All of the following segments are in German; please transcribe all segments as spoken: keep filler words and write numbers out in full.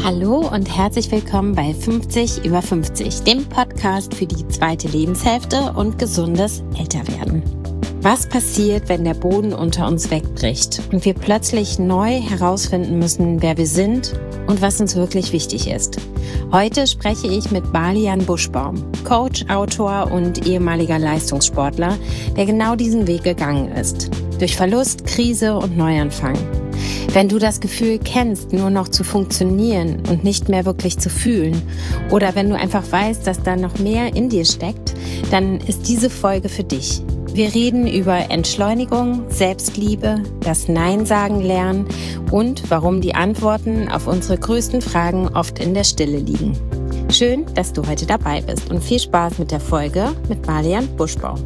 Hallo und herzlich willkommen bei fünfzig über fünfzig, dem Podcast für die zweite Lebenshälfte und gesundes Älterwerden. Was passiert, wenn der Boden unter uns wegbricht und wir plötzlich neu herausfinden müssen, wer wir sind und was uns wirklich wichtig ist? Heute spreche ich mit Balian Buschbaum, Coach, Autor und ehemaliger Leistungssportler, der genau diesen Weg gegangen ist. Durch Verlust, Krise und Neuanfang. Wenn du das Gefühl kennst, nur noch zu funktionieren und nicht mehr wirklich zu fühlen, oder wenn du einfach weißt, dass da noch mehr in dir steckt, dann ist diese Folge für dich. Wir reden über Entschleunigung, Selbstliebe, das Nein sagen lernen und warum die Antworten auf unsere größten Fragen oft in der Stille liegen. Schön, dass du heute dabei bist und viel Spaß mit der Folge mit Balian Buschbaum.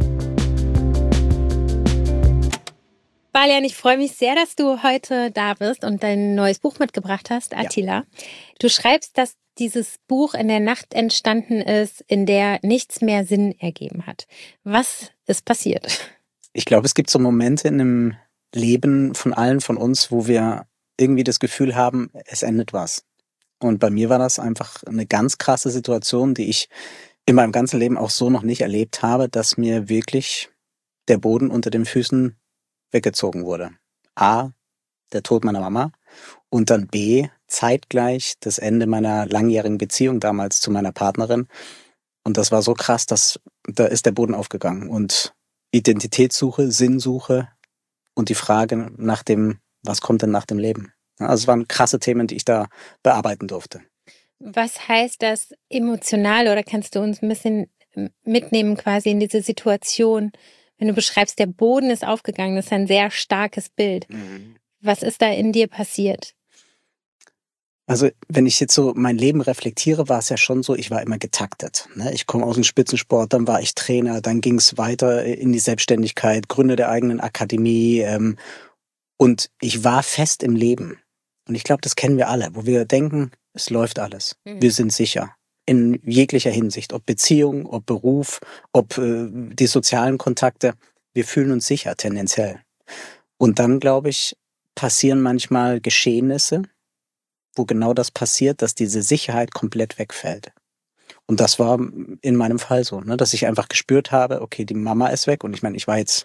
Balian, ich freue mich sehr, dass du heute da bist und dein neues Buch mitgebracht hast, Attila. Ja. Du schreibst, dass dieses Buch in der Nacht entstanden ist, in der nichts mehr Sinn ergeben hat. Was ist passiert? Ich glaube, es gibt so Momente in dem Leben von allen von uns, wo wir irgendwie das Gefühl haben, es endet was. Und bei mir war das einfach eine ganz krasse Situation, die ich in meinem ganzen Leben auch so noch nicht erlebt habe, dass mir wirklich der Boden unter den Füßen weggezogen wurde. A, der Tod meiner Mama und dann B, zeitgleich das Ende meiner langjährigen Beziehung damals zu meiner Partnerin. Und das war so krass, dass da ist der Boden aufgegangen. Und Identitätssuche, Sinnsuche und die Frage nach dem, was kommt denn nach dem Leben? Also es waren krasse Themen, die ich da bearbeiten durfte. Was heißt das emotional, oder kannst du uns ein bisschen mitnehmen quasi in diese Situation? Wenn du beschreibst, der Boden ist aufgegangen, das ist ein sehr starkes Bild. Mhm. Was ist da in dir passiert? Also wenn ich jetzt so mein Leben reflektiere, war es ja schon so, ich war immer getaktet. Ne? Ich komme aus dem Spitzensport, dann war ich Trainer, dann ging es weiter in die Selbstständigkeit, Gründer der eigenen Akademie. Ähm, und ich war fest im Leben. Und ich glaube, das kennen wir alle, wo wir denken, es läuft alles. Mhm. Wir sind sicher. In jeglicher Hinsicht, ob Beziehung, ob Beruf, ob äh, die sozialen Kontakte. Wir fühlen uns sicher, tendenziell. Und dann, glaube ich, passieren manchmal Geschehnisse, wo genau das passiert, dass diese Sicherheit komplett wegfällt. Und das war in meinem Fall so, ne, dass ich einfach gespürt habe, okay, die Mama ist weg. Und ich meine, ich war jetzt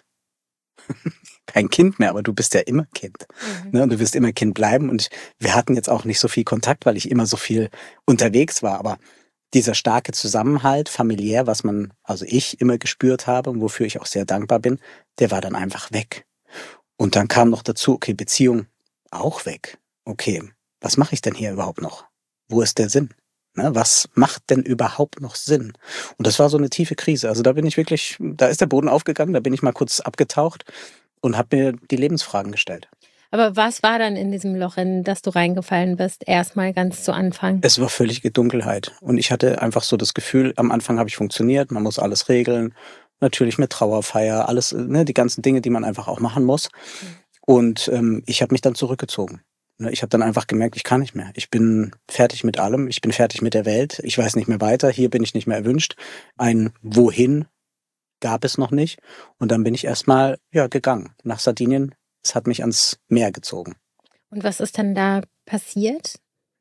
kein Kind mehr, aber du bist ja immer Kind. Mhm. Ne, und du wirst immer Kind bleiben. Und wir hatten jetzt auch nicht so viel Kontakt, weil ich immer so viel unterwegs war. Aber dieser starke Zusammenhalt, familiär, was man, also ich immer gespürt habe und wofür ich auch sehr dankbar bin, der war dann einfach weg. Und dann kam noch dazu, okay, Beziehung auch weg. Okay, was mache ich denn hier überhaupt noch? Wo ist der Sinn? Ne, was macht denn überhaupt noch Sinn? Und das war so eine tiefe Krise. Also da bin ich wirklich, da ist der Boden aufgegangen, da bin ich mal kurz abgetaucht und habe mir die Lebensfragen gestellt. Aber was war dann in diesem Loch, in das du reingefallen bist, erstmal ganz zu Anfang? Es war völlige Dunkelheit. Und ich hatte einfach so das Gefühl, am Anfang habe ich funktioniert, man muss alles regeln. Natürlich mit Trauerfeier, alles, ne, die ganzen Dinge, die man einfach auch machen muss. Mhm. Und ähm, ich habe mich dann zurückgezogen. Ich habe dann einfach gemerkt, ich kann nicht mehr. Ich bin fertig mit allem, ich bin fertig mit der Welt, ich weiß nicht mehr weiter, hier bin ich nicht mehr erwünscht. Ein Wohin gab es noch nicht. Und dann bin ich erstmal ja, gegangen nach Sardinien. Es hat mich ans Meer gezogen. Und was ist dann da passiert?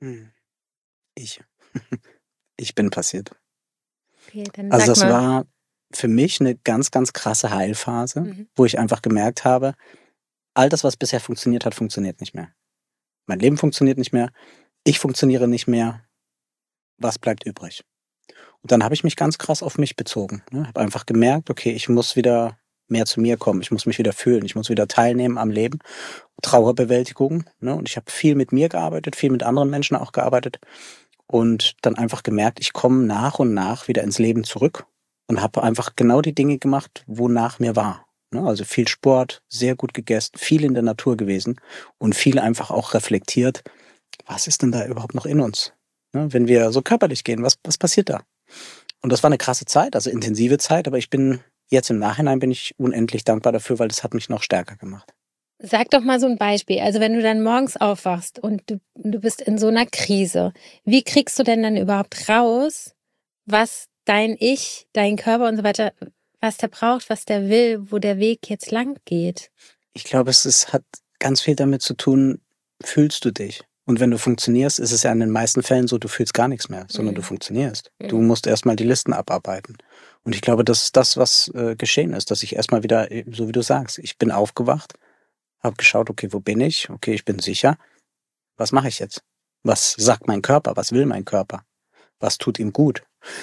Ich. Ich bin passiert. Okay, dann also das sag mal. war für mich eine ganz, ganz krasse Heilphase, mhm. wo ich einfach gemerkt habe, all das, was bisher funktioniert hat, funktioniert nicht mehr. Mein Leben funktioniert nicht mehr, ich funktioniere nicht mehr. Was bleibt übrig? Und dann habe ich mich ganz krass auf mich bezogen. Ne? Habe einfach gemerkt, okay, ich muss wieder mehr zu mir kommen. Ich muss mich wieder fühlen. Ich muss wieder teilnehmen am Leben. Trauerbewältigung. Ne? Und ich habe viel mit mir gearbeitet, viel mit anderen Menschen auch gearbeitet. Und dann einfach gemerkt, ich komme nach und nach wieder ins Leben zurück. Und habe einfach genau die Dinge gemacht, wonach mir war. Ne? Also viel Sport, sehr gut gegessen, viel in der Natur gewesen. Und viel einfach auch reflektiert, was ist denn da überhaupt noch in uns? Ne? Wenn wir so körperlich gehen, was, was passiert da? Und das war eine krasse Zeit, also intensive Zeit. Aber ich bin Jetzt im Nachhinein bin ich unendlich dankbar dafür, weil das hat mich noch stärker gemacht. Sag doch mal so ein Beispiel. Also wenn du dann morgens aufwachst und du, du bist in so einer Krise, wie kriegst du denn dann überhaupt raus, was dein Ich, dein Körper und so weiter, was der braucht, was der will, wo der Weg jetzt lang geht? Ich glaube, es ist, hat ganz viel damit zu tun, fühlst du dich? Und wenn du funktionierst, ist es ja in den meisten Fällen so, du fühlst gar nichts mehr, sondern Mhm. du funktionierst. Mhm. Du musst erstmal die Listen abarbeiten. Und ich glaube, das ist das, was äh, geschehen ist, dass ich erstmal wieder, äh, so wie du sagst, ich bin aufgewacht, habe geschaut, okay, wo bin ich? Okay, ich bin sicher. Was mache ich jetzt? Was sagt mein Körper? Was will mein Körper? Was tut ihm gut?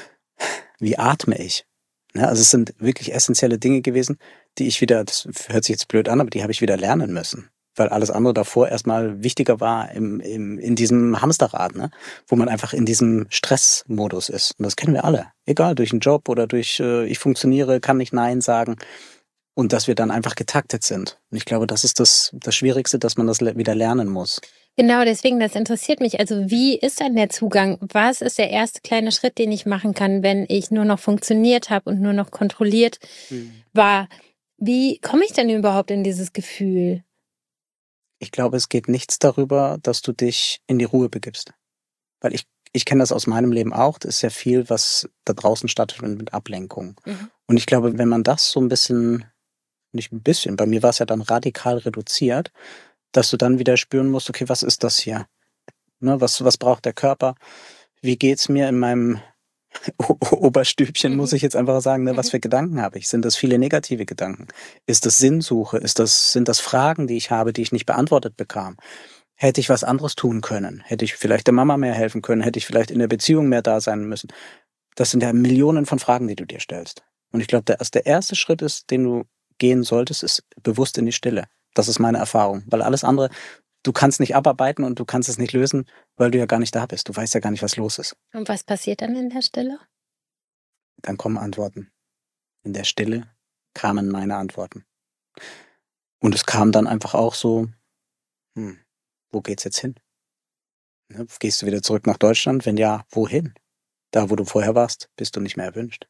Wie atme ich? Ne, also es sind wirklich essentielle Dinge gewesen, die ich wieder, das hört sich jetzt blöd an, aber die habe ich wieder lernen müssen. Weil alles andere davor erstmal wichtiger war im, im, in diesem Hamsterrad, ne? Wo man einfach in diesem Stressmodus ist. Und das kennen wir alle. Egal, durch einen Job oder durch äh, ich funktioniere, kann nicht Nein sagen. Und dass wir dann einfach getaktet sind. Und ich glaube, das ist das, das Schwierigste, dass man das le- wieder lernen muss. Genau, deswegen, das interessiert mich. Also wie ist dann der Zugang? Was ist der erste kleine Schritt, den ich machen kann, wenn ich nur noch funktioniert habe und nur noch kontrolliert Mhm. war? Wie komme ich denn überhaupt in dieses Gefühl? Ich glaube, es geht nichts darüber, dass du dich in die Ruhe begibst. Weil ich, ich kenne das aus meinem Leben auch. Das ist ja viel, was da draußen stattfindet mit Ablenkung. Mhm. Und ich glaube, wenn man das so ein bisschen, nicht ein bisschen, bei mir war es ja dann radikal reduziert, dass du dann wieder spüren musst, okay, was ist das hier? Ne, was, was braucht der Körper? Wie geht's mir in meinem O- Oberstübchen, Mhm. muss ich jetzt einfach sagen, ne, was Mhm. für Gedanken habe ich? Sind das viele negative Gedanken? Ist das Sinnsuche? Ist das, sind das Fragen, die ich habe, die ich nicht beantwortet bekam? Hätte ich was anderes tun können? Hätte ich vielleicht der Mama mehr helfen können? Hätte ich vielleicht in der Beziehung mehr da sein müssen? Das sind ja Millionen von Fragen, die du dir stellst. Und ich glaube, der, der erste Schritt ist, den du gehen solltest, ist bewusst in die Stille. Das ist meine Erfahrung. Weil alles andere, du kannst nicht abarbeiten und du kannst es nicht lösen, weil du ja gar nicht da bist. Du weißt ja gar nicht, was los ist. Und was passiert dann in der Stille? Dann kommen Antworten. In der Stille kamen meine Antworten. Und es kam dann einfach auch so, hm, wo geht's jetzt hin? Ne, gehst du wieder zurück nach Deutschland? Wenn ja, wohin? Da, wo du vorher warst, bist du nicht mehr erwünscht.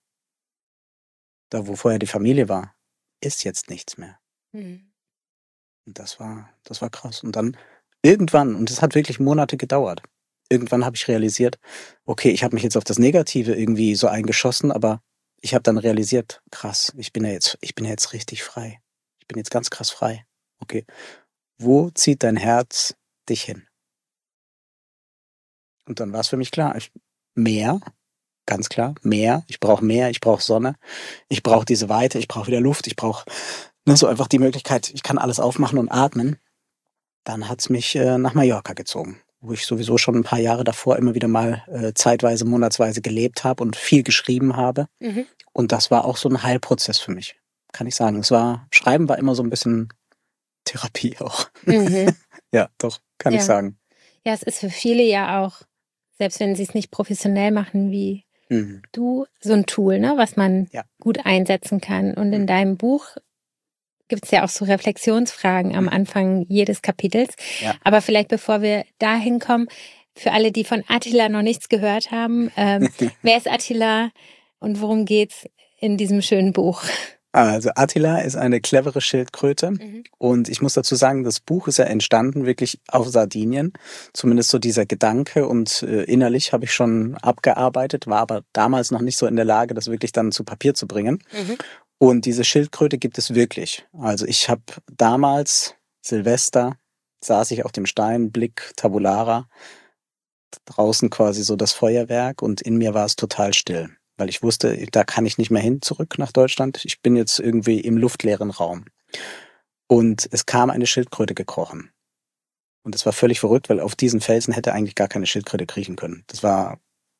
Da, wo vorher die Familie war, ist jetzt nichts mehr. Mhm. Und das war, das war krass. Und dann irgendwann, und es hat wirklich Monate gedauert, irgendwann habe ich realisiert, okay, ich habe mich jetzt auf das Negative irgendwie so eingeschossen, aber ich habe dann realisiert, krass, ich bin ja jetzt, ich bin ja jetzt richtig frei. Ich bin jetzt ganz krass frei. Okay, wo zieht dein Herz dich hin? Und dann war es für mich klar, ich, mehr, ganz klar, mehr. Ich brauche mehr, ich brauche Sonne, ich brauche diese Weite, ich brauche wieder Luft, ich brauche ne, so einfach die Möglichkeit, ich kann alles aufmachen und atmen. Dann hat's mich äh, nach Mallorca gezogen, wo ich sowieso schon ein paar Jahre davor immer wieder mal äh, zeitweise, monatsweise gelebt habe und viel geschrieben habe. Mhm. Und das war auch so ein Heilprozess für mich, kann ich sagen. Es war, Schreiben war immer so ein bisschen Therapie auch. Mhm. Ja, doch, kann Ja. ich sagen. Ja, es ist für viele ja auch, selbst wenn sie es nicht professionell machen wie Mhm. du, so ein Tool, ne, was man Ja. gut einsetzen kann. Und in Mhm. deinem Buch gibt es ja auch so Reflexionsfragen am Mhm. Anfang jedes Kapitels. Ja. Aber vielleicht bevor wir dahin kommen, für alle, die von Attila noch nichts gehört haben, ähm, wer ist Attila und worum geht's in diesem schönen Buch? Also Attila ist eine clevere Schildkröte. Mhm. Und ich muss dazu sagen, das Buch ist ja entstanden wirklich auf Sardinien. Zumindest so dieser Gedanke. Und äh, innerlich habe ich schon abgearbeitet, war aber damals noch nicht so in der Lage, das wirklich dann zu Papier zu bringen. Mhm. Und diese Schildkröte gibt es wirklich. Also ich habe damals, Silvester, saß ich auf dem Stein, Blick Tabulara, draußen quasi so das Feuerwerk und in mir war es total still. Weil ich wusste, da kann ich nicht mehr hin, zurück nach Deutschland. Ich bin jetzt irgendwie im luftleeren Raum. Und es kam eine Schildkröte gekrochen. Und es war völlig verrückt, weil auf diesen Felsen hätte eigentlich gar keine Schildkröte kriechen können. Das war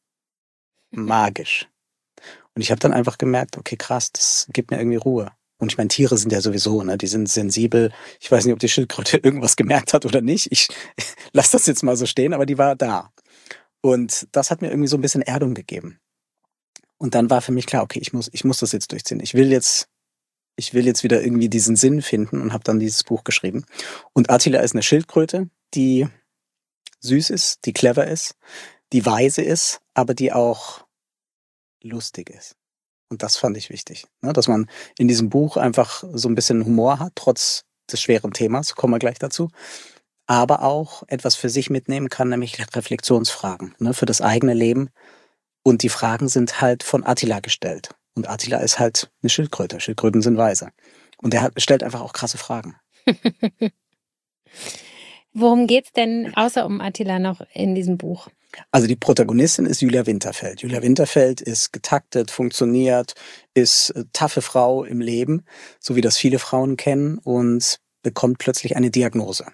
magisch. Und ich habe dann einfach gemerkt, okay, krass, das gibt mir irgendwie Ruhe. Und ich meine, Tiere sind ja sowieso, ne, die sind sensibel. Ich weiß nicht, ob die Schildkröte irgendwas gemerkt hat oder nicht. Ich lass das jetzt mal so stehen, aber die war da. Und das hat mir irgendwie so ein bisschen Erdung gegeben. Und dann war für mich klar, okay, ich muss, ich muss das jetzt durchziehen. Ich will jetzt, ich will jetzt wieder irgendwie diesen Sinn finden und habe dann dieses Buch geschrieben. Und Attila ist eine Schildkröte, die süß ist, die clever ist, die weise ist, aber die auch lustig ist. Und das fand ich wichtig, ne? Dass man in diesem Buch einfach so ein bisschen Humor hat, trotz des schweren Themas, kommen wir gleich dazu, aber auch etwas für sich mitnehmen kann, nämlich Reflexionsfragen, ne, für das eigene Leben. Und die Fragen sind halt von Attila gestellt. Und Attila ist halt eine Schildkröte. Schildkröten sind weise. Und er hat, stellt einfach auch krasse Fragen. Worum geht's denn außer um Attila noch in diesem Buch? Also die Protagonistin ist Julia Winterfeld. Julia Winterfeld ist getaktet, funktioniert, ist äh, taffe Frau im Leben, so wie das viele Frauen kennen, und bekommt plötzlich eine Diagnose.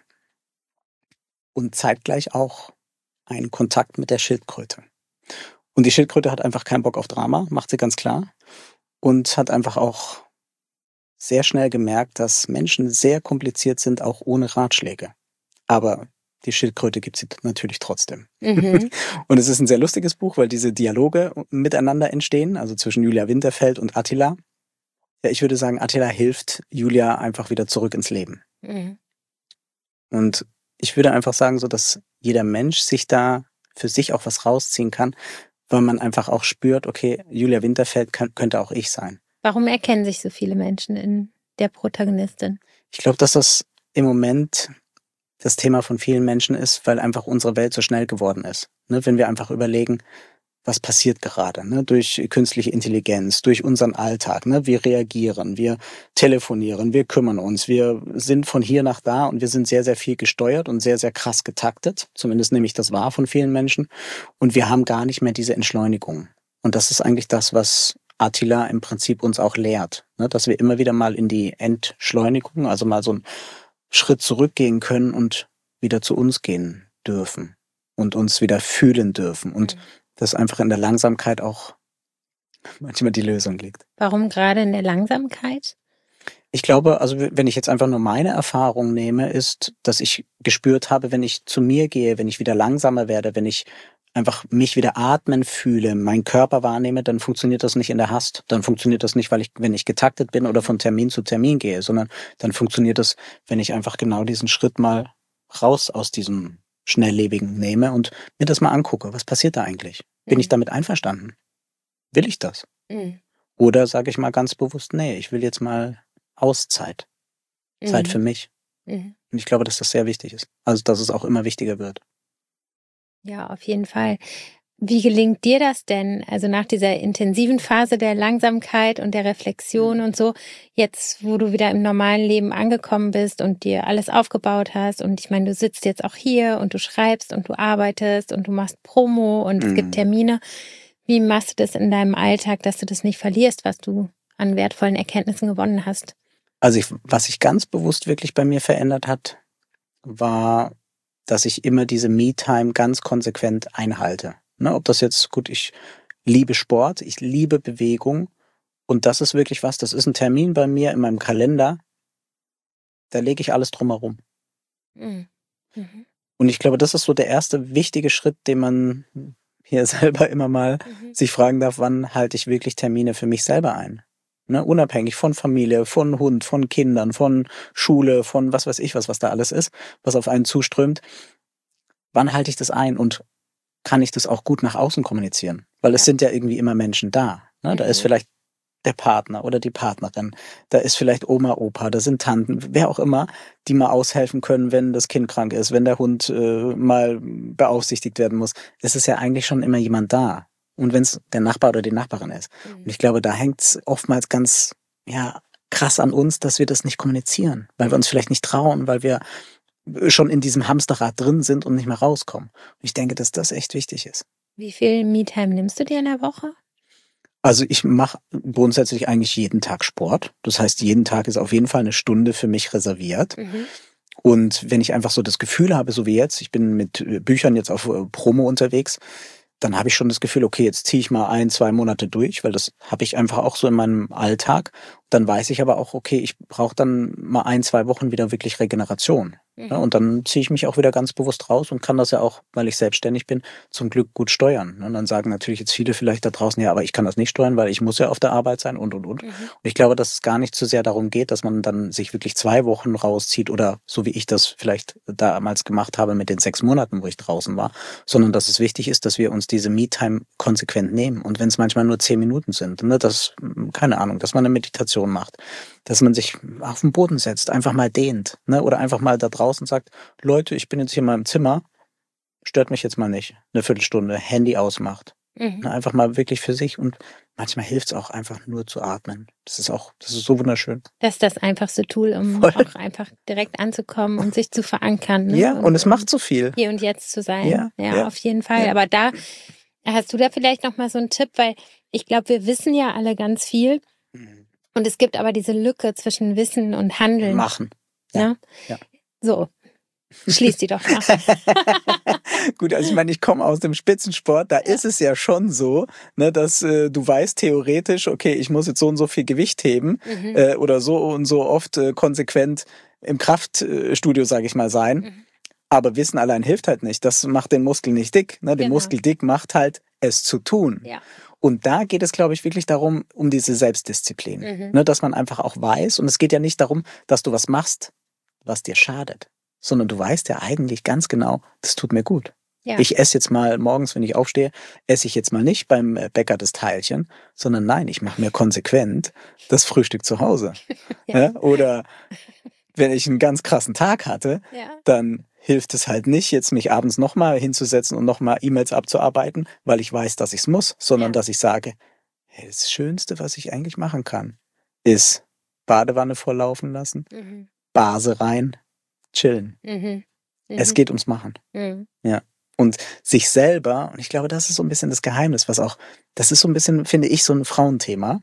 Und zeitgleich auch einen Kontakt mit der Schildkröte. Und die Schildkröte hat einfach keinen Bock auf Drama, macht sie ganz klar. Und hat einfach auch sehr schnell gemerkt, dass Menschen sehr kompliziert sind, auch ohne Ratschläge. Aber die Schildkröte gibt sie natürlich trotzdem. Mhm. Und es ist ein sehr lustiges Buch, weil diese Dialoge miteinander entstehen, also zwischen Julia Winterfeld und Attila. Ja, ich würde sagen, Attila hilft Julia einfach wieder zurück ins Leben. Mhm. Und ich würde einfach sagen, so dass jeder Mensch sich da für sich auch was rausziehen kann, weil man einfach auch spürt, okay, Julia Winterfeld kann, könnte auch ich sein. Warum erkennen sich so viele Menschen in der Protagonistin? Ich glaube, dass das im Moment das Thema von vielen Menschen ist, weil einfach unsere Welt so schnell geworden ist. Ne, wenn wir einfach überlegen, was passiert gerade, ne, durch künstliche Intelligenz, durch unseren Alltag. Ne, wir reagieren, wir telefonieren, wir kümmern uns, wir sind von hier nach da und wir sind sehr, sehr viel gesteuert und sehr, sehr krass getaktet. Zumindest nehme ich das wahr von vielen Menschen. Und wir haben gar nicht mehr diese Entschleunigung. Und das ist eigentlich das, was Attila im Prinzip uns auch lehrt. Ne, dass wir immer wieder mal in die Entschleunigung, also mal so einen Schritt zurückgehen können und wieder zu uns gehen dürfen und uns wieder fühlen dürfen. Und mhm. dass einfach in der Langsamkeit auch manchmal die Lösung liegt. Warum gerade in der Langsamkeit? Ich glaube, also wenn ich jetzt einfach nur meine Erfahrung nehme, ist, dass ich gespürt habe, wenn ich zu mir gehe, wenn ich wieder langsamer werde, wenn ich einfach mich wieder atmen fühle, meinen Körper wahrnehme, dann funktioniert das nicht in der Hast. Dann funktioniert das nicht, weil ich, wenn ich getaktet bin oder von Termin zu Termin gehe, sondern dann funktioniert das, wenn ich einfach genau diesen Schritt mal raus aus diesem Schnelllebigen nehme und mir das mal angucke. Was passiert da eigentlich? Bin mhm. ich damit einverstanden? Will ich das? Mhm. Oder sage ich mal ganz bewusst, nee, ich will jetzt mal Auszeit. Mhm. Zeit für mich. Mhm. Und ich glaube, dass das sehr wichtig ist. Also, dass es auch immer wichtiger wird. Ja, auf jeden Fall. Wie gelingt dir das denn? Also nach dieser intensiven Phase der Langsamkeit und der Reflexion und so, jetzt, wo du wieder im normalen Leben angekommen bist und dir alles aufgebaut hast und ich meine, du sitzt jetzt auch hier und du schreibst und du arbeitest und du machst Promo und mhm. es gibt Termine. Wie machst du das in deinem Alltag, dass du das nicht verlierst, was du an wertvollen Erkenntnissen gewonnen hast? Also ich, was sich ganz bewusst wirklich bei mir verändert hat, war, dass ich immer diese Me-Time ganz konsequent einhalte. Ne, ob das jetzt, gut, ich liebe Sport, ich liebe Bewegung und das ist wirklich was, das ist ein Termin bei mir in meinem Kalender, da lege ich alles drumherum. Mhm. Mhm. Und ich glaube, das ist so der erste wichtige Schritt, den man hier selber immer mal mhm. sich fragen darf, wann halte ich wirklich Termine für mich selber ein? Ne, unabhängig von Familie, von Hund, von Kindern, von Schule, von was weiß ich was, was da alles ist, was auf einen zuströmt. Wann halte ich das ein und kann ich das auch gut nach außen kommunizieren? Weil es ja. sind ja irgendwie immer Menschen da. Ne? Da mhm. ist vielleicht der Partner oder die Partnerin, da ist vielleicht Oma, Opa, da sind Tanten, wer auch immer, die mal aushelfen können, wenn das Kind krank ist, wenn der Hund äh, mal beaufsichtigt werden muss. Es ist ja eigentlich schon immer jemand da. Und wenn es der Nachbar oder die Nachbarin ist. Mhm. Und ich glaube, da hängt es oftmals ganz ja krass an uns, dass wir das nicht kommunizieren, weil wir uns vielleicht nicht trauen, weil wir schon in diesem Hamsterrad drin sind und nicht mehr rauskommen. Und ich denke, dass das echt wichtig ist. Wie viel Me-Time nimmst du dir in der Woche? Also ich mache grundsätzlich eigentlich jeden Tag Sport. Das heißt, jeden Tag ist auf jeden Fall eine Stunde für mich reserviert. Mhm. Und wenn ich einfach so das Gefühl habe, so wie jetzt, ich bin mit Büchern jetzt auf Promo unterwegs, dann habe ich schon das Gefühl, okay, jetzt ziehe ich mal ein, zwei Monate durch, weil das habe ich einfach auch so in meinem Alltag. Dann weiß ich aber auch, okay, ich brauche dann mal ein, zwei Wochen wieder wirklich Regeneration. Mhm. Ja, und dann ziehe ich mich auch wieder ganz bewusst raus und kann das ja auch, weil ich selbstständig bin, zum Glück gut steuern. Und dann sagen natürlich jetzt viele vielleicht da draußen, ja, aber ich kann das nicht steuern, weil ich muss ja auf der Arbeit sein und, und, und. Mhm. Und ich glaube, dass es gar nicht so sehr darum geht, dass man dann sich wirklich zwei Wochen rauszieht oder so wie ich das vielleicht damals gemacht habe mit den sechs Monaten, wo ich draußen war, sondern dass es wichtig ist, dass wir uns diese Me-Time konsequent nehmen. Und wenn es manchmal nur zehn Minuten sind, ne, das, keine Ahnung, dass man eine Meditation macht, dass man sich auf den Boden setzt, einfach mal dehnt, ne, oder einfach mal da draußen sagt, Leute, ich bin jetzt hier mal im Zimmer, stört mich jetzt mal nicht, eine Viertelstunde, Handy ausmacht Mhm. Einfach mal wirklich für sich und manchmal hilft es auch einfach nur zu atmen. Das ist auch, das ist so wunderschön. Das ist das einfachste Tool, um Voll. auch einfach direkt anzukommen und sich zu verankern. Ne? Ja, und, und es macht so viel. Hier und jetzt zu sein. Ja, Ja, ja, auf jeden Fall. ja. Aber da hast du da vielleicht nochmal so einen Tipp, weil ich glaube, wir wissen ja alle ganz viel. Und es gibt aber diese Lücke zwischen Wissen und Handeln. Machen. Ja. Ne? Ja. So, schließ die doch mal. Gut, also ich meine, ich komme aus dem Spitzensport, da ja. ist es ja schon so, ne, dass äh, du weißt theoretisch, okay, ich muss jetzt so und so viel Gewicht heben mhm. äh, oder so und so oft äh, konsequent im Kraftstudio, sage ich mal, sein. Mhm. Aber Wissen allein hilft halt nicht. Das macht den Muskel nicht dick. Ne? Den genau. Muskel dick macht halt, es zu tun. Ja. Und da geht es, glaube ich, wirklich darum, um diese Selbstdisziplin. Mhm. Ne? Dass man einfach auch weiß, und es geht ja nicht darum, dass du was machst, was dir schadet, sondern du weißt ja eigentlich ganz genau, das tut mir gut. Ja. Ich esse jetzt mal morgens, wenn ich aufstehe, esse ich jetzt mal nicht beim Bäcker das Teilchen, sondern nein, ich mache mir konsequent das Frühstück zu Hause. ja. Ja? Oder wenn ich einen ganz krassen Tag hatte, ja. dann hilft es halt nicht, jetzt mich abends nochmal hinzusetzen und nochmal E-Mails abzuarbeiten, weil ich weiß, dass ich es muss, sondern ja. dass ich sage, hey, das Schönste, was ich eigentlich machen kann, ist Badewanne volllaufen lassen, mhm. Base rein, chillen. Mhm. Mhm. Es geht ums Machen. Mhm. Ja. Und sich selber, und ich glaube, das ist so ein bisschen das Geheimnis, was auch, das ist so ein bisschen, finde ich, so ein Frauenthema,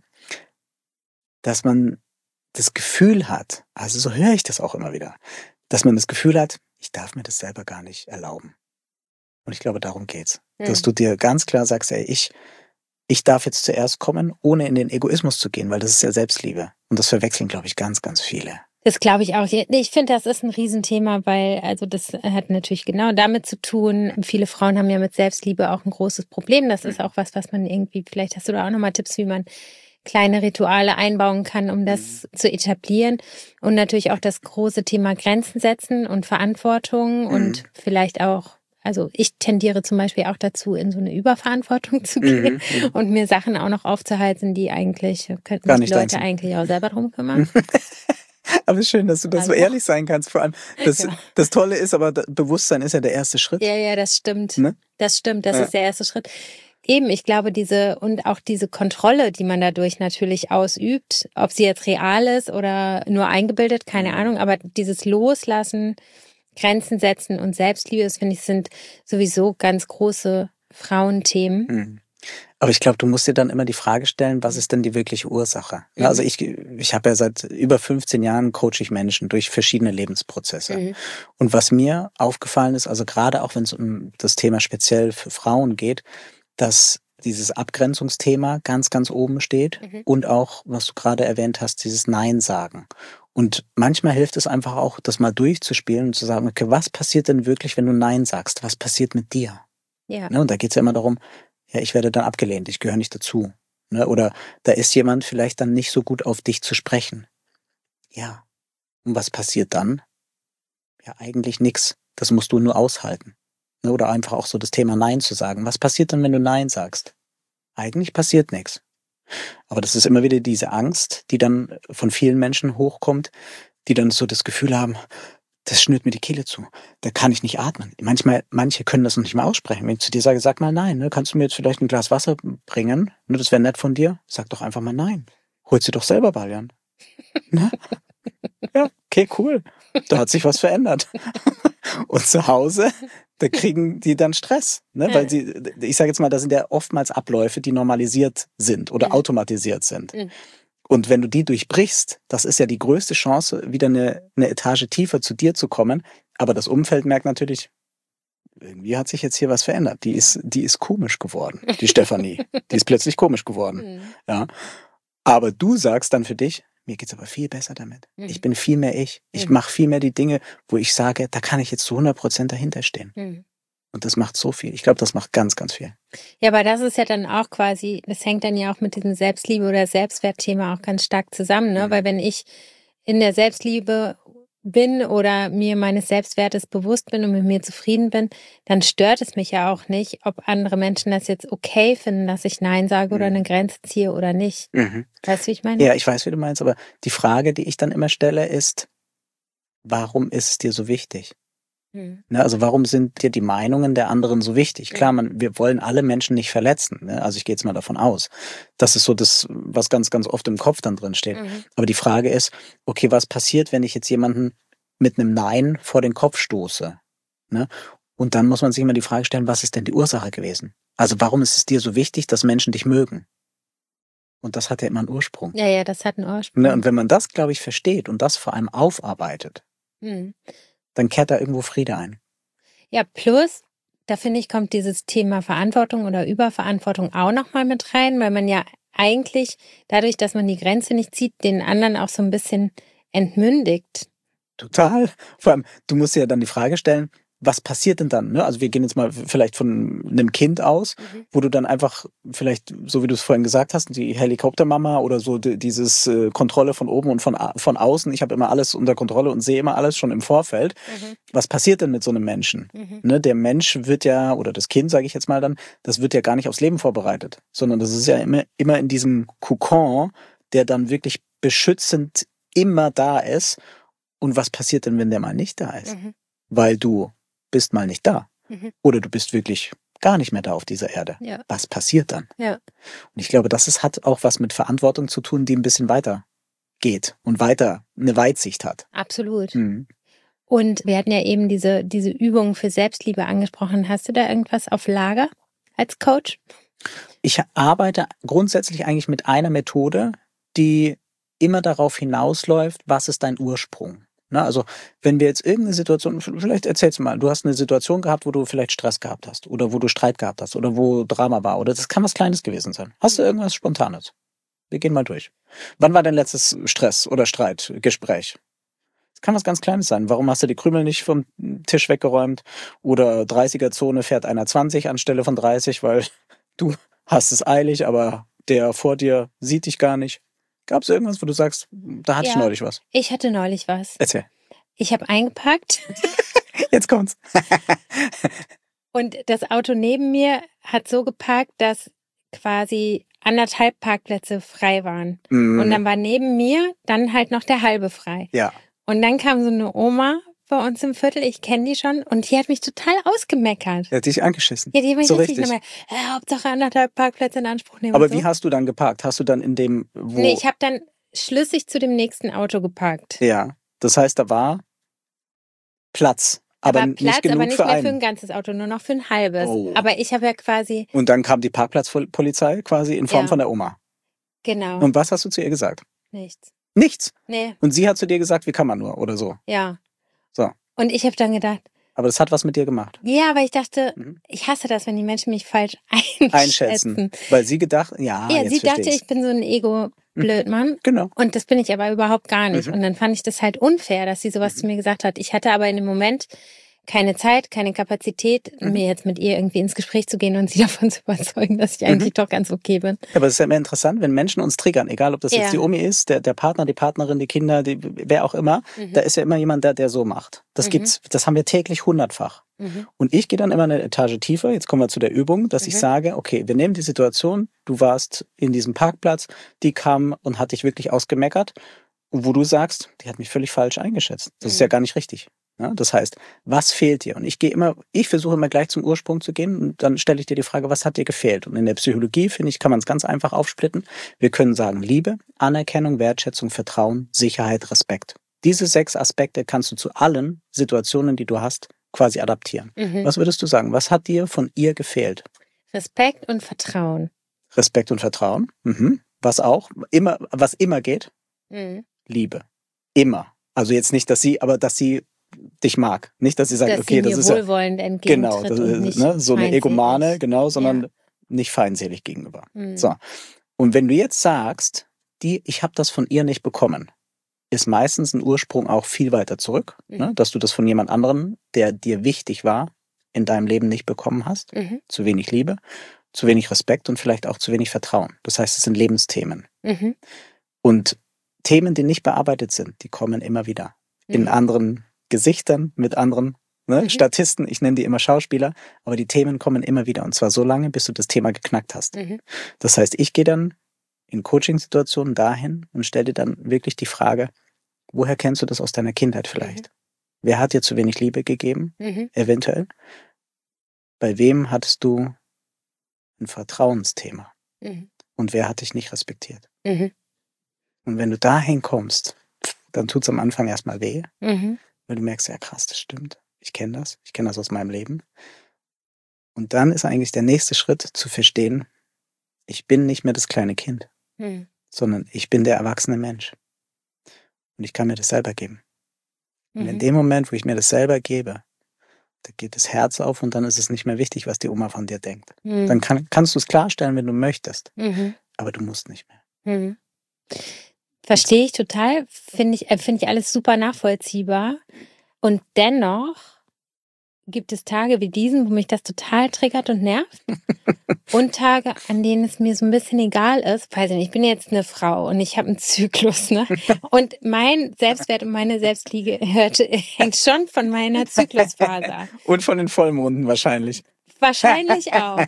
dass man das Gefühl hat, also so höre ich das auch immer wieder, dass man das Gefühl hat, ich darf mir das selber gar nicht erlauben. Und ich glaube, darum geht's. Mhm. Dass du dir ganz klar sagst, ey, ich, ich darf jetzt zuerst kommen, ohne in den Egoismus zu gehen, weil das ist ja Selbstliebe. Und das verwechseln, glaube ich, ganz, ganz viele. Das glaube ich auch. Ich finde, das ist ein Riesenthema, weil, also das hat natürlich genau damit zu tun. Viele Frauen haben ja mit Selbstliebe auch ein großes Problem. Das ist auch was, was man irgendwie, vielleicht hast du da auch nochmal Tipps, wie man kleine Rituale einbauen kann, um das zu etablieren. Und natürlich auch das große Thema Grenzen setzen und Verantwortung mhm. und vielleicht auch, also ich tendiere zum Beispiel auch dazu, in so eine Überverantwortung zu gehen mhm. und mir Sachen auch noch aufzuhalten, die eigentlich, könnten sich die Leute eigentlich auch selber drum kümmern. Aber es ist schön, dass du das also. so ehrlich sein kannst. Vor allem, das, ja. das Tolle ist aber, Bewusstsein ist ja der erste Schritt. Ja, ja, das stimmt. Ne? Das stimmt, das ja. ist der erste Schritt. Eben, ich glaube, diese und auch diese Kontrolle, die man dadurch natürlich ausübt, ob sie jetzt real ist oder nur eingebildet, keine mhm. Ahnung, aber dieses Loslassen, Grenzen setzen und Selbstliebe, das finde ich, sind sowieso ganz große Frauenthemen. Mhm. Aber ich glaube, du musst dir dann immer die Frage stellen, was ist denn die wirkliche Ursache? Mhm. Also ich, ich habe ja seit über fünfzehn Jahren coache ich Menschen durch verschiedene Lebensprozesse. Mhm. Und was mir aufgefallen ist, also gerade auch wenn es um das Thema speziell für Frauen geht, dass dieses Abgrenzungsthema ganz, ganz oben steht mhm. und auch, was du gerade erwähnt hast, dieses Nein sagen. Und manchmal hilft es einfach auch, das mal durchzuspielen und zu sagen, okay, was passiert denn wirklich, wenn du Nein sagst? Was passiert mit dir? Ja. Ne, und da geht es ja immer darum, ja, ich werde dann abgelehnt, ich gehöre nicht dazu. Ne? Oder da ist jemand vielleicht dann nicht so gut auf dich zu sprechen. Ja. Und was passiert dann? Ja, eigentlich nichts. Das musst du nur aushalten. Ne? Oder einfach auch so das Thema Nein zu sagen. Was passiert dann, wenn du Nein sagst? Eigentlich passiert nichts. Aber das ist immer wieder diese Angst, die dann von vielen Menschen hochkommt, die dann so das Gefühl haben, das schnürt mir die Kehle zu. Da kann ich nicht atmen. Manchmal, manche können das noch nicht mal aussprechen. Wenn ich zu dir sage, sag mal nein, ne? Kannst du mir jetzt vielleicht ein Glas Wasser bringen? Ne? Das wäre nett von dir. Sag doch einfach mal nein. Holst dir doch selber Balian. Ne? Ja, okay, cool. Da hat sich was verändert. Und zu Hause, da kriegen die dann Stress. Ne? Weil sie, ich sage jetzt mal, da sind ja oftmals Abläufe, die normalisiert sind oder mhm. automatisiert sind. Mhm. Und wenn du die durchbrichst, das ist ja die größte Chance, wieder eine, eine Etage tiefer zu dir zu kommen. Aber das Umfeld merkt natürlich, irgendwie hat sich jetzt hier was verändert. Die ist, die ist komisch geworden, die Stefanie. Die ist plötzlich komisch geworden. Mhm. Ja. Aber du sagst dann für dich, mir geht's aber viel besser damit. Mhm. Ich bin viel mehr ich. Ich mhm. mache viel mehr die Dinge, wo ich sage, da kann ich jetzt zu hundert Prozent dahinter stehen. Mhm. Und das macht so viel. Ich glaube, das macht ganz, ganz viel. Ja, aber das ist ja dann auch quasi, das hängt dann ja auch mit diesem Selbstliebe- oder Selbstwertthema auch ganz stark zusammen, ne? Mhm. Weil wenn ich in der Selbstliebe bin oder mir meines Selbstwertes bewusst bin und mit mir zufrieden bin, dann stört es mich ja auch nicht, ob andere Menschen das jetzt okay finden, dass ich Nein sage mhm. oder eine Grenze ziehe oder nicht. Mhm. Weißt du, wie ich meine? Ja, ich weiß, wie du meinst, aber die Frage, die ich dann immer stelle, ist, warum ist es dir so wichtig? Mhm. Ne, also warum sind dir die Meinungen der anderen so wichtig? Klar, man, wir wollen alle Menschen nicht verletzen. Ne? Also ich gehe jetzt mal davon aus. Das ist so das, was ganz, ganz oft im Kopf dann drin steht. Mhm. Aber die Frage ist, okay, was passiert, wenn ich jetzt jemanden mit einem Nein vor den Kopf stoße? Ne? Und dann muss man sich immer die Frage stellen, was ist denn die Ursache gewesen? Also warum ist es dir so wichtig, dass Menschen dich mögen? Und das hat ja immer einen Ursprung. Ja, ja, das hat einen Ursprung. Ne? Und wenn man das, glaube ich, versteht und das vor allem aufarbeitet, mhm. dann kehrt da irgendwo Friede ein. Ja, plus, da finde ich, kommt dieses Thema Verantwortung oder Überverantwortung auch nochmal mit rein, weil man ja eigentlich dadurch, dass man die Grenze nicht zieht, den anderen auch so ein bisschen entmündigt. Total. Vor allem, du musst dir ja dann die Frage stellen, was passiert denn dann? Ne? Also wir gehen jetzt mal vielleicht von einem Kind aus, mhm. wo du dann einfach vielleicht, so wie du es vorhin gesagt hast, die Helikoptermama oder so die, dieses äh, Kontrolle von oben und von, von außen. Ich habe immer alles unter Kontrolle und sehe immer alles schon im Vorfeld. Mhm. Was passiert denn mit so einem Menschen? Mhm. Ne? Der Mensch wird ja, oder das Kind, sage ich jetzt mal dann, das wird ja gar nicht aufs Leben vorbereitet, sondern das ist ja immer, immer in diesem Kokon, der dann wirklich beschützend immer da ist. Und was passiert denn, wenn der mal nicht da ist? Mhm. Weil du bist mal nicht da. Mhm. Oder du bist wirklich gar nicht mehr da auf dieser Erde. Ja. Was passiert dann? Ja. Und ich glaube, das ist, hat auch was mit Verantwortung zu tun, die ein bisschen weiter geht und weiter eine Weitsicht hat. Absolut. Mhm. Und wir hatten ja eben diese, diese Übung für Selbstliebe angesprochen. Hast du da irgendwas auf Lager als Coach? Ich arbeite grundsätzlich eigentlich mit einer Methode, die immer darauf hinausläuft, was ist dein Ursprung? Na, also wenn wir jetzt irgendeine Situation, vielleicht erzählst du mal, du hast eine Situation gehabt, wo du vielleicht Stress gehabt hast oder wo du Streit gehabt hast oder wo Drama war oder das kann was Kleines gewesen sein. Hast du irgendwas Spontanes? Wir gehen mal durch. Wann war dein letztes Stress- oder Streitgespräch? Das kann was ganz Kleines sein. Warum hast du die Krümel nicht vom Tisch weggeräumt? Oder dreißiger-Zone fährt einer zwanzig anstelle von dreißig, weil du hast es eilig, aber der vor dir sieht dich gar nicht. Gab es irgendwas, wo du sagst, da hatte ja, ich neulich was? Ich hatte neulich was. Erzähl. Ich habe eingepackt. Jetzt kommt's. Und das Auto neben mir hat so geparkt, dass quasi anderthalb Parkplätze frei waren. Mm. Und dann war neben mir dann halt noch der halbe frei. Ja. Und dann kam so eine Oma bei uns im Viertel, ich kenne die schon, und die hat mich total ausgemeckert. Die hat dich angeschissen. Ja, die hat mich so richtig, richtig. Nochmal, äh, Hauptsache anderthalb Parkplätze in Anspruch nehmen. Aber so. Wie hast du dann geparkt? Hast du dann in dem, wo... Nee, ich habe dann schlüssig zu dem nächsten Auto geparkt. Ja, das heißt, da war Platz, aber aber Platz, nicht genug aber nicht für mehr einen. für ein ganzes Auto, nur noch für ein halbes. Oh. Aber ich habe ja quasi... Und dann kam die Parkplatzpolizei quasi in Form ja. von der Oma. Genau. Und was hast du zu ihr gesagt? Nichts. Nichts? Nee. Und sie hat zu dir gesagt, wie kann man nur oder so? Ja. So. Und ich habe dann gedacht... Aber das hat was mit dir gemacht. Ja, aber ich dachte, mhm. ich hasse das, wenn die Menschen mich falsch einschätzen. Einschätzen. Weil sie gedacht, ja, Ja, jetzt sie dachte, ich's. ich bin so ein Ego-Blödmann. Mhm. Genau. Und das bin ich aber überhaupt gar nicht. Mhm. Und dann fand ich das halt unfair, dass sie sowas mhm. zu mir gesagt hat. Ich hatte aber in dem Moment keine Zeit, keine Kapazität, mhm. mir jetzt mit ihr irgendwie ins Gespräch zu gehen und sie davon zu überzeugen, dass ich eigentlich mhm. doch ganz okay bin. Ja, aber es ist ja immer interessant, wenn Menschen uns triggern, egal ob das ja. jetzt die Omi ist, der, der Partner, die Partnerin, die Kinder, die, wer auch immer, mhm. da ist ja immer jemand, der, der so macht. Das mhm. gibt's, das haben wir täglich hundertfach. Mhm. Und ich gehe dann immer eine Etage tiefer, jetzt kommen wir zu der Übung, dass mhm. ich sage, okay, wir nehmen die Situation, du warst in diesem Parkplatz, die kam und hat dich wirklich ausgemeckert, wo du sagst, die hat mich völlig falsch eingeschätzt. Das mhm. ist ja gar nicht richtig. Ja, das heißt, was fehlt dir? Und ich gehe immer, ich versuche immer gleich zum Ursprung zu gehen und dann stelle ich dir die Frage, was hat dir gefehlt? Und in der Psychologie, finde ich, kann man es ganz einfach aufsplitten. Wir können sagen Liebe, Anerkennung, Wertschätzung, Vertrauen, Sicherheit, Respekt. Diese sechs Aspekte kannst du zu allen Situationen, die du hast, quasi adaptieren. Mhm. Was würdest du sagen? Was hat dir von ihr gefehlt? Respekt und Vertrauen. Respekt und Vertrauen. Mhm. Was auch? Immer, was immer geht? Mhm. Liebe. Immer. Also jetzt nicht, dass sie, aber dass sie dich mag. Nicht, dass sie sagt, dass okay, sie das mir ist wohlwollend ja genau, das ist, ne, so eine Egomane, genau, sondern ja. nicht feindselig gegenüber. Mhm. So. Und wenn du jetzt sagst, die, ich habe das von ihr nicht bekommen, ist meistens ein Ursprung auch viel weiter zurück, mhm. ne, dass du das von jemand anderem, der dir wichtig war, in deinem Leben nicht bekommen hast. Mhm. Zu wenig Liebe, zu wenig Respekt und vielleicht auch zu wenig Vertrauen. Das heißt, es sind Lebensthemen. Mhm. Und Themen, die nicht bearbeitet sind, die kommen immer wieder. Mhm. In anderen Gesichtern, mit anderen ne, mhm. Statisten, ich nenne die immer Schauspieler, aber die Themen kommen immer wieder und zwar so lange, bis du das Thema geknackt hast. Mhm. Das heißt, ich gehe dann in Coaching-Situationen dahin und stelle dir dann wirklich die Frage, woher kennst du das aus deiner Kindheit vielleicht? Mhm. Wer hat dir zu wenig Liebe gegeben? Mhm. Eventuell. Bei wem hattest du ein Vertrauensthema? Mhm. Und wer hat dich nicht respektiert? Mhm. Und wenn du dahin kommst, dann tut's am Anfang erstmal weh, Mhm. weil du merkst, ja krass, das stimmt. Ich kenne das. Ich kenne das aus meinem Leben. Und dann ist eigentlich der nächste Schritt zu verstehen, ich bin nicht mehr das kleine Kind, Mhm. sondern ich bin der erwachsene Mensch. Und ich kann mir das selber geben. Und in Mhm. dem Moment, wo ich mir das selber gebe, da geht das Herz auf und dann ist es nicht mehr wichtig, was die Oma von dir denkt. Mhm. Dann kann, kannst du es klarstellen, wenn du möchtest. Mhm. Aber du musst nicht mehr. Mhm. Verstehe ich total. Finde ich, äh, finde ich alles super nachvollziehbar. Und dennoch gibt es Tage wie diesen, wo mich das total triggert und nervt. Und Tage, an denen es mir so ein bisschen egal ist. Weiß ich nicht, ich bin jetzt eine Frau und ich habe einen Zyklus, ne? Und mein Selbstwert und meine Selbstliebe hört, hängt schon von meiner Zyklusphase ab. Und von den Vollmonden wahrscheinlich. Wahrscheinlich auch.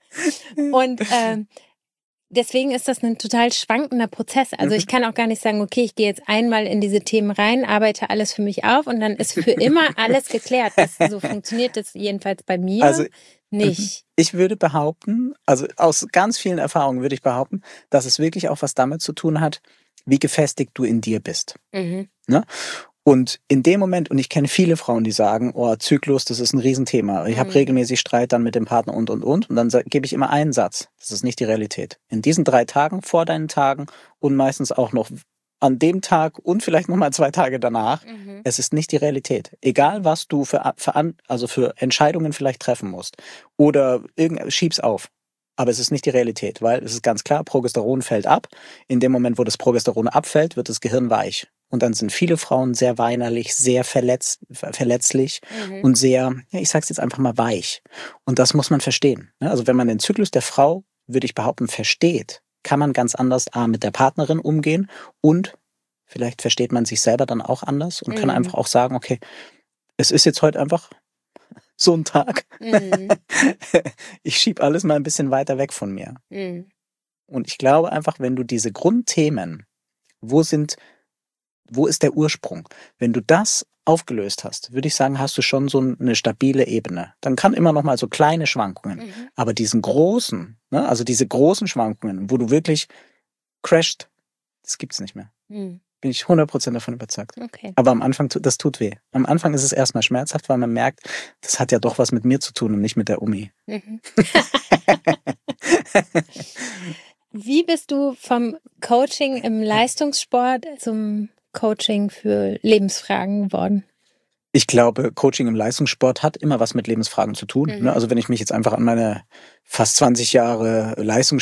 Und ähm, deswegen ist das ein total schwankender Prozess. Also ich kann auch gar nicht sagen, okay, ich gehe jetzt einmal in diese Themen rein, arbeite alles für mich auf und dann ist für immer alles geklärt. Das, so funktioniert das jedenfalls bei mir Also, nicht. Ich würde behaupten, also aus ganz vielen Erfahrungen würde ich behaupten, dass es wirklich auch was damit zu tun hat, wie gefestigt du in dir bist. Mhm. Ne? Und in dem Moment, und ich kenne viele Frauen, die sagen, oh, Zyklus, das ist ein Riesenthema. Ich Mhm. habe regelmäßig Streit dann mit dem Partner und, und, und. Und dann sa- gebe ich immer einen Satz. Das ist nicht die Realität. In diesen drei Tagen, vor deinen Tagen und meistens auch noch an dem Tag und vielleicht nochmal zwei Tage danach, Mhm. es ist nicht die Realität. Egal, was du für, für, an- also für Entscheidungen vielleicht treffen musst oder irgend, schieb's auf. Aber es ist nicht die Realität, weil es ist ganz klar, Progesteron fällt ab. In dem Moment, wo das Progesteron abfällt, wird das Gehirn weich. Und dann sind viele Frauen sehr weinerlich, sehr verletz, verletzlich Mhm. und sehr, ja, ich sag's jetzt einfach mal weich. Und das muss man verstehen. Ne? Also wenn man den Zyklus der Frau, würde ich behaupten, versteht, kann man ganz anders A, mit der Partnerin umgehen und vielleicht versteht man sich selber dann auch anders und kann Mhm. einfach auch sagen, okay, es ist jetzt heute einfach so ein Tag. Mhm. Ich schieb alles mal ein bisschen weiter weg von mir. Mhm. Und ich glaube einfach, wenn du diese Grundthemen, wo sind, wo ist der Ursprung? Wenn du das aufgelöst hast, würde ich sagen, hast du schon so eine stabile Ebene. Dann kann immer noch mal so kleine Schwankungen, Mhm. aber diesen großen, ne, also diese großen Schwankungen, wo du wirklich crasht, das gibt's nicht mehr. Mhm. Bin ich hundert Prozent davon überzeugt. Okay. Aber am Anfang, tu- das tut weh. Am Anfang ist es erstmal schmerzhaft, weil man merkt, das hat ja doch was mit mir zu tun und nicht mit der Omi. Mhm. Wie bist du vom Coaching im Leistungssport zum Coaching für Lebensfragen geworden? Ich glaube, Coaching im Leistungssport hat immer was mit Lebensfragen zu tun. Mhm. Ne? Also wenn ich mich jetzt einfach an meine fast zwanzig Jahre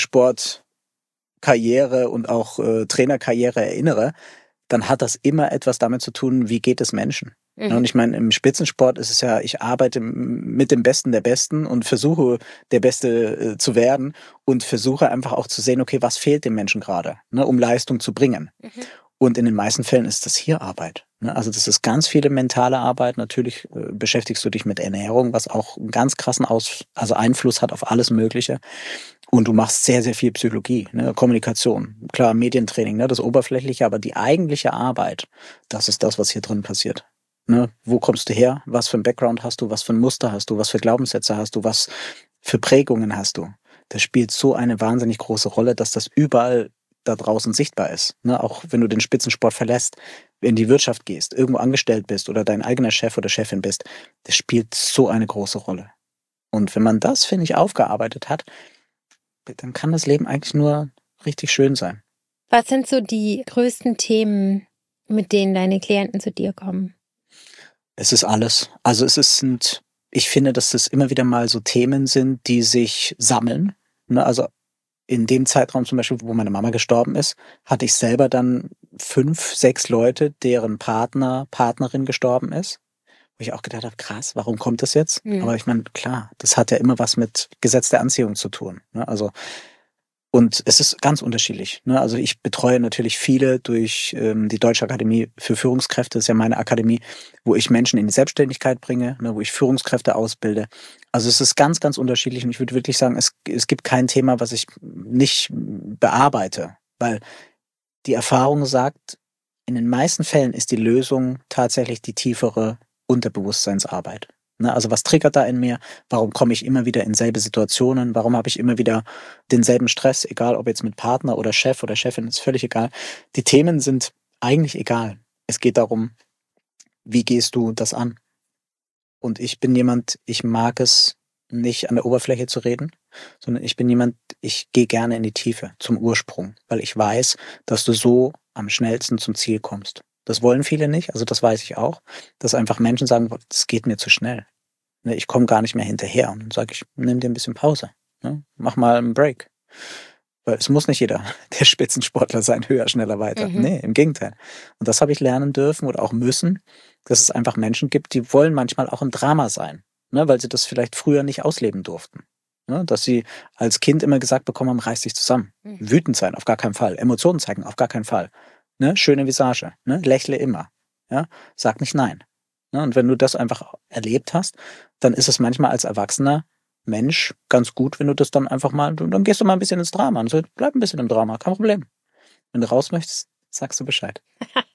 Leistungssportkarriere und auch äh, Trainerkarriere erinnere, dann hat das immer etwas damit zu tun, wie geht es Menschen. Mhm. Ja, und ich meine, im Spitzensport ist es ja, ich arbeite mit dem Besten der Besten und versuche, der Beste äh, zu werden und versuche einfach auch zu sehen, okay, was fehlt dem Menschen gerade, ne, um Leistung zu bringen. Mhm. Und in den meisten Fällen ist das hier Arbeit. Ne? Also das ist ganz viele mentale Arbeit. Natürlich äh, beschäftigst du dich mit Ernährung, was auch einen ganz krassen Aus also Einfluss hat auf alles Mögliche. Und du machst sehr, sehr viel Psychologie, ne? Kommunikation, klar, Medientraining, ne? Das Oberflächliche, aber die eigentliche Arbeit, das ist das, was hier drin passiert. Ne? Wo kommst du her? Was für ein Background hast du? Was für ein Muster hast du? Was für Glaubenssätze hast du? Was für Prägungen hast du? Das spielt so eine wahnsinnig große Rolle, dass das überall da draußen sichtbar ist. Ne? Auch wenn du den Spitzensport verlässt, in die Wirtschaft gehst, irgendwo angestellt bist oder dein eigener Chef oder Chefin bist, das spielt so eine große Rolle. Und wenn man das, finde ich, aufgearbeitet hat, dann kann das Leben eigentlich nur richtig schön sein. Was sind so die größten Themen, mit denen deine Klienten zu dir kommen? Es ist alles. Also es ist, sind, ich finde, dass das immer wieder mal so Themen sind, die sich sammeln. Ne? Also in dem Zeitraum zum Beispiel, wo meine Mama gestorben ist, hatte ich selber dann fünf, sechs Leute, deren Partner, Partnerin gestorben ist. Wo ich auch gedacht habe, krass, warum kommt das jetzt? Mhm. Aber ich meine, klar, das hat ja immer was mit Gesetz der Anziehung zu tun. Ne? Also und es ist ganz unterschiedlich. Ne? Also ich betreue natürlich viele durch ähm, die Deutsche Akademie für Führungskräfte, das ist ja meine Akademie, wo ich Menschen in die Selbstständigkeit bringe, ne? Wo ich Führungskräfte ausbilde. Also es ist ganz, ganz unterschiedlich und ich würde wirklich sagen, es, es gibt kein Thema, was ich nicht bearbeite, weil die Erfahrung sagt, in den meisten Fällen ist die Lösung tatsächlich die tiefere Unterbewusstseinsarbeit. Ne, also was triggert da in mir? Warum komme ich immer wieder in selbe Situationen? Warum habe ich immer wieder denselben Stress? Egal, ob jetzt mit Partner oder Chef oder Chefin, ist völlig egal. Die Themen sind eigentlich egal. Es geht darum, wie gehst du das an? Und ich bin jemand, ich mag es nicht an der Oberfläche zu reden, sondern ich bin jemand, ich gehe gerne in die Tiefe, zum Ursprung, weil ich weiß, dass du so am schnellsten zum Ziel kommst. Das wollen viele nicht, also das weiß ich auch, dass einfach Menschen sagen, das geht mir zu schnell. Ich komme gar nicht mehr hinterher. Und dann sage ich, nimm dir ein bisschen Pause. Ne? Mach mal einen Break. Weil es muss nicht jeder der Spitzensportler sein, höher, schneller, weiter. Mhm. Nee, im Gegenteil. Und das habe ich lernen dürfen oder auch müssen, dass es einfach Menschen gibt, die wollen manchmal auch im Drama sein, ne? Weil sie das vielleicht früher nicht ausleben durften. Ne? Dass sie als Kind immer gesagt bekommen haben, reiß dich zusammen. Mhm. Wütend sein, auf gar keinen Fall. Emotionen zeigen, auf gar keinen Fall. Ne? Schöne Visage, ne? Lächle immer. Ja? Sag nicht nein. Ne? Und wenn du das einfach erlebt hast, dann ist es manchmal als erwachsener Mensch ganz gut, wenn du das dann einfach mal, dann gehst du mal ein bisschen ins Drama und sagst, bleib ein bisschen im Drama, kein Problem. Wenn du raus möchtest, sagst du Bescheid.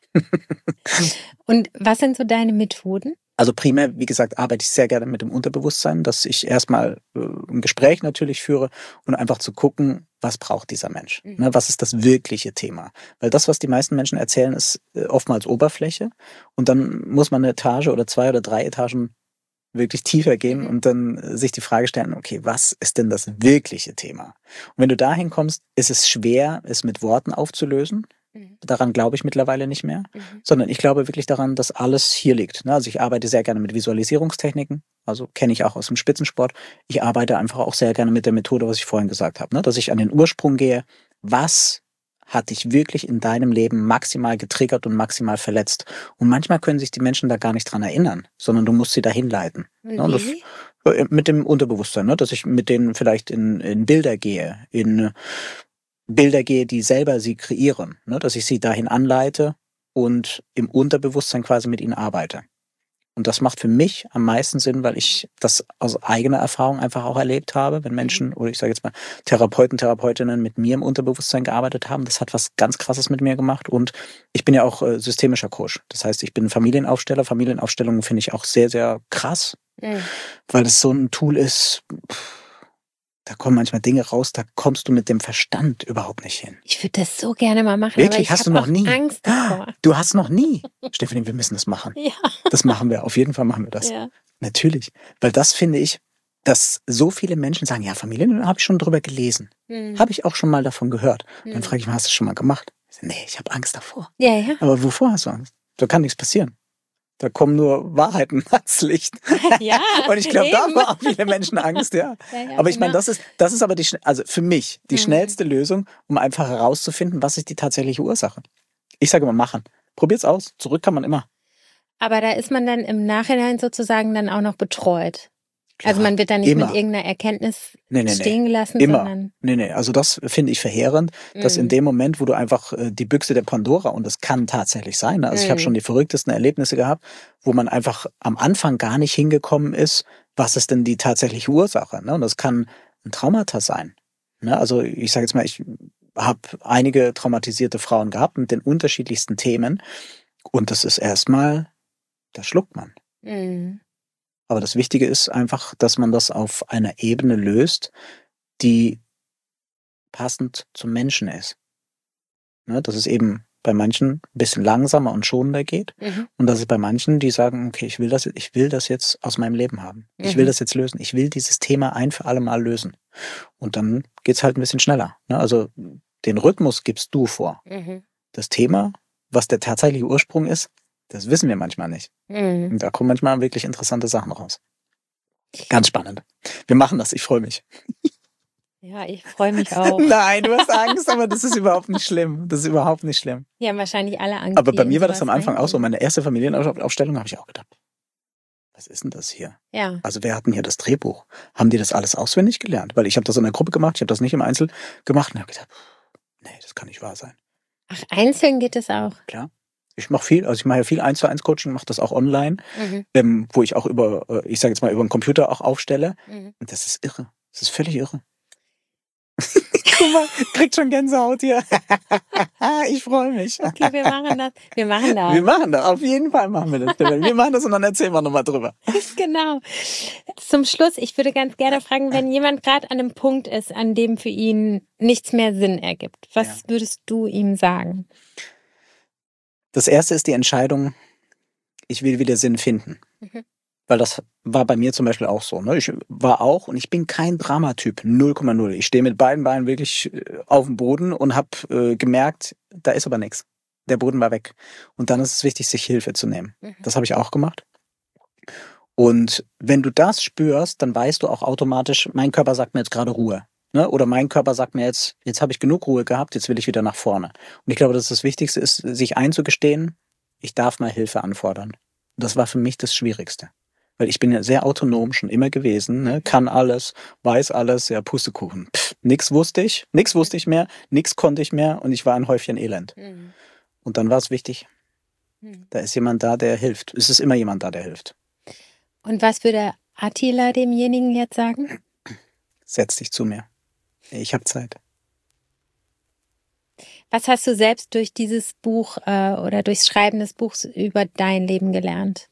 Und was sind so deine Methoden? Also primär, wie gesagt, arbeite ich sehr gerne mit dem Unterbewusstsein, dass ich erstmal äh, ein Gespräch natürlich führe und einfach zu gucken, was braucht dieser Mensch? Mhm. Ne, was ist das wirkliche Thema? Weil das, was die meisten Menschen erzählen, ist äh, oftmals Oberfläche und dann muss man eine Etage oder zwei oder drei Etagen wirklich tiefer gehen mhm. und dann sich die Frage stellen, okay, was ist denn das wirkliche Thema? Und wenn du dahin kommst, ist es schwer, es mit Worten aufzulösen. Mhm. Daran glaube ich mittlerweile nicht mehr, mhm. sondern ich glaube wirklich daran, dass alles hier liegt. Also ich arbeite sehr gerne mit Visualisierungstechniken, also kenne ich auch aus dem Spitzensport. Ich arbeite einfach auch sehr gerne mit der Methode, was ich vorhin gesagt habe, dass ich an den Ursprung gehe, was hat dich wirklich in deinem Leben maximal getriggert und maximal verletzt. Und manchmal können sich die Menschen da gar nicht dran erinnern, sondern du musst sie dahin leiten. Wie? Das, mit dem Unterbewusstsein, ne? Dass ich mit denen vielleicht in, in Bilder gehe, in Bilder gehe, die selber sie kreieren, ne? Dass ich sie dahin anleite und im Unterbewusstsein quasi mit ihnen arbeite. Und das macht für mich am meisten Sinn, weil ich das aus eigener Erfahrung einfach auch erlebt habe, wenn Menschen, oder ich sage jetzt mal Therapeuten, Therapeutinnen mit mir im Unterbewusstsein gearbeitet haben. Das hat was ganz Krasses mit mir gemacht. Und ich bin ja auch äh, systemischer Coach. Das heißt, ich bin Familienaufsteller. Familienaufstellungen finde ich auch sehr, sehr krass, mhm. weil es so ein Tool ist, pff, da kommen manchmal Dinge raus, da kommst du mit dem Verstand überhaupt nicht hin. Ich würde das so gerne mal machen, Wirklich? aber ich Hast du noch nie? Angst davor. Du hast noch nie? Stefanie, wir müssen das machen. Ja. Das machen wir, auf jeden Fall machen wir das. Ja. Natürlich, weil das finde ich, dass so viele Menschen sagen, ja, Familien, habe ich schon drüber gelesen. Mhm. Habe ich auch schon mal davon gehört. Mhm. Dann frage ich mal, hast du das schon mal gemacht? Ich sage, nee, ich habe Angst davor. Ja, ja. Aber wovor hast du Angst? Da kann nichts passieren. Da kommen nur Wahrheiten ans Licht. Ja, und ich glaube, da haben auch viele Menschen Angst, ja. ja, ja aber ich meine, das ist, das ist aber die, also für mich die mhm. schnellste Lösung, um einfach herauszufinden, was ist die tatsächliche Ursache. Ich sage immer, machen. Probiert's aus. Zurück kann man immer. Aber da ist man dann im Nachhinein sozusagen dann auch noch betreut. Klar, also man wird da nicht immer mit irgendeiner Erkenntnis nee, nee, stehen nee. gelassen, immer. sondern... Nee, nee, also das finde ich verheerend, mm. dass in dem Moment, wo du einfach äh, die Büchse der Pandora, und das kann tatsächlich sein, also mm. ich habe schon die verrücktesten Erlebnisse gehabt, wo man einfach am Anfang gar nicht hingekommen ist, was ist denn die tatsächliche Ursache, ne? Und das kann ein Traumata sein. Ne? Also ich sage jetzt mal, ich habe einige traumatisierte Frauen gehabt mit den unterschiedlichsten Themen und das ist erstmal, das schluckt man. Mm. Aber das Wichtige ist einfach, dass man das auf einer Ebene löst, die passend zum Menschen ist. Ne, dass es eben bei manchen ein bisschen langsamer und schonender geht. Mhm. Und dass es bei manchen, die sagen, okay, ich will das, ich will das jetzt aus meinem Leben haben. Mhm. Ich will das jetzt lösen. Ich will dieses Thema ein für alle Mal lösen. Und dann geht's halt ein bisschen schneller. Ne, also den Rhythmus gibst du vor. Mhm. Das Thema, was der tatsächliche Ursprung ist, das wissen wir manchmal nicht. Mhm. Und da kommen manchmal wirklich interessante Sachen raus. Ganz spannend. Wir machen das, ich freue mich. Ja, ich freue mich auch. Nein, du hast Angst, aber das ist überhaupt nicht schlimm. Das ist überhaupt nicht schlimm. Ja, wahrscheinlich alle Angst. Aber bei mir war das am Anfang auch so. Meine erste Familienaufstellung habe ich auch gedacht, was ist denn das hier? Ja. Also wer hat denn hier das Drehbuch? Haben die das alles auswendig gelernt? Weil ich habe das in der Gruppe gemacht, ich habe das nicht im Einzel gemacht und habe gedacht, nee, das kann nicht wahr sein. Ach, einzeln geht es auch? Klar. Ich mache viel, also ich mache ja viel eins zu eins Coaching, mache das auch online, mhm. ähm, wo ich auch über, ich sage jetzt mal, über den Computer auch aufstelle. Mhm. Und das ist irre. Das ist völlig irre. Guck mal, kriegt schon Gänsehaut hier. Ich freue mich. Okay, wir machen das. Wir machen das. Wir machen das. Auf jeden Fall machen wir das. Wir machen das und dann erzählen wir nochmal drüber. Genau. Zum Schluss, ich würde ganz gerne fragen, wenn jemand gerade an einem Punkt ist, an dem für ihn nichts mehr Sinn ergibt, was ja. würdest du ihm sagen? Das erste ist die Entscheidung, ich will wieder Sinn finden. Mhm. Weil das war bei mir zum Beispiel auch so. Ne? Ich war auch, und ich bin kein Dramatyp, null Komma null. Ich stehe mit beiden Beinen wirklich auf dem Boden und habe äh, gemerkt, da ist aber nichts. Der Boden war weg. Und dann ist es wichtig, sich Hilfe zu nehmen. Mhm. Das habe ich auch gemacht. Und wenn du das spürst, dann weißt du auch automatisch, mein Körper sagt mir jetzt gerade Ruhe. Ne? Oder mein Körper sagt mir jetzt, jetzt habe ich genug Ruhe gehabt, jetzt will ich wieder nach vorne. Und ich glaube, dass das Wichtigste ist, sich einzugestehen, ich darf mal Hilfe anfordern. Und das war für mich das Schwierigste. Weil ich bin ja sehr autonom schon immer gewesen, ne? Kann alles, weiß alles, ja, Pustekuchen. Pff, nix wusste ich, nix wusste ich mehr, nix konnte ich mehr und ich war ein Häufchen Elend. Mhm. Und dann war es wichtig, mhm. da ist jemand da, der hilft. Es ist immer jemand da, der hilft. Und was würde Attila demjenigen jetzt sagen? Setz dich zu mir. Ich habe Zeit. Was hast du selbst durch dieses Buch äh, oder durchs Schreiben des Buchs über dein Leben gelernt?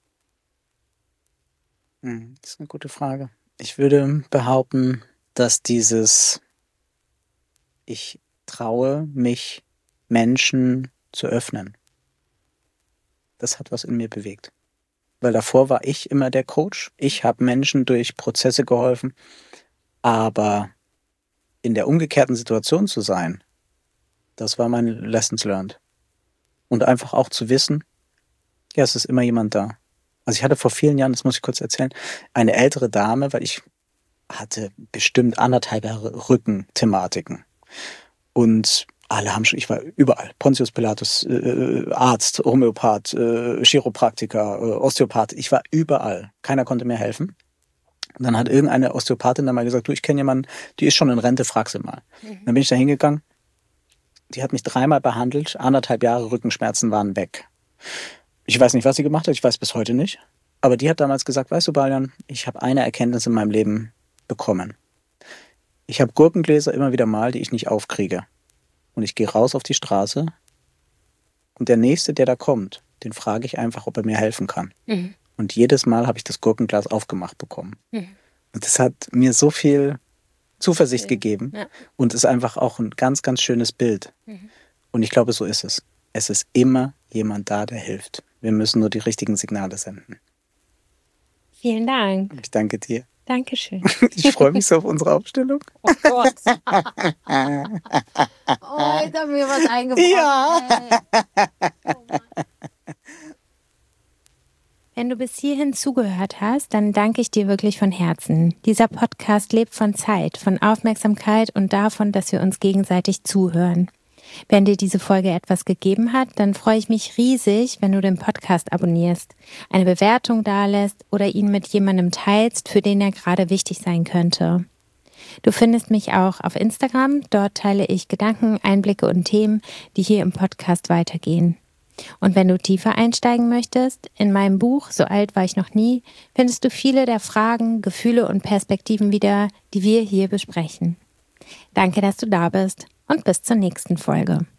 Das ist eine gute Frage. Ich würde behaupten, dass dieses ich traue mich, Menschen zu öffnen, das hat was in mir bewegt. Weil davor war ich immer der Coach. Ich habe Menschen durch Prozesse geholfen. Aber in der umgekehrten Situation zu sein, das war meine Lessons learned. Und einfach auch zu wissen, ja, es ist immer jemand da. Also ich hatte vor vielen Jahren, das muss ich kurz erzählen, eine ältere Dame, weil ich hatte bestimmt anderthalb Jahre Rückenthematiken. Und alle haben schon, ich war überall, Pontius Pilatus, äh, Arzt, Homöopath, äh, Chiropraktiker, äh, Osteopath, ich war überall. Keiner konnte mir helfen. Und dann hat irgendeine Osteopathin dann mal gesagt, du, ich kenne jemanden, die ist schon in Rente, frag sie mal. Mhm. Dann bin ich da hingegangen, die hat mich dreimal behandelt, anderthalb Jahre Rückenschmerzen waren weg. Ich weiß nicht, was sie gemacht hat, ich weiß bis heute nicht. Aber die hat damals gesagt, weißt du, Baljan, ich habe eine Erkenntnis in meinem Leben bekommen. Ich habe Gurkengläser immer wieder mal, die ich nicht aufkriege. Und ich gehe raus auf die Straße und der Nächste, der da kommt, den frage ich einfach, ob er mir helfen kann. Mhm. Und jedes Mal habe ich das Gurkenglas aufgemacht bekommen. Mhm. Und das hat mir so viel Zuversicht okay. gegeben. Ja. Und ist einfach auch ein ganz, ganz schönes Bild. Mhm. Und ich glaube, so ist es. Es ist immer jemand da, der hilft. Wir müssen nur die richtigen Signale senden. Vielen Dank. Ich danke dir. Dankeschön. Ich freue mich so auf unsere Aufstellung. Oh Gott. Oh, jetzt haben wir was eingebracht. Ja. Oh Wenn du bis hierhin zugehört hast, dann danke ich dir wirklich von Herzen. Dieser Podcast lebt von Zeit, von Aufmerksamkeit und davon, dass wir uns gegenseitig zuhören. Wenn dir diese Folge etwas gegeben hat, dann freue ich mich riesig, wenn du den Podcast abonnierst, eine Bewertung dalässt oder ihn mit jemandem teilst, für den er gerade wichtig sein könnte. Du findest mich auch auf Instagram, dort teile ich Gedanken, Einblicke und Themen, die hier im Podcast weitergehen. Und wenn du tiefer einsteigen möchtest, in meinem Buch So alt war ich noch nie, findest du viele der Fragen, Gefühle und Perspektiven wieder, die wir hier besprechen. Danke, dass du da bist und bis zur nächsten Folge.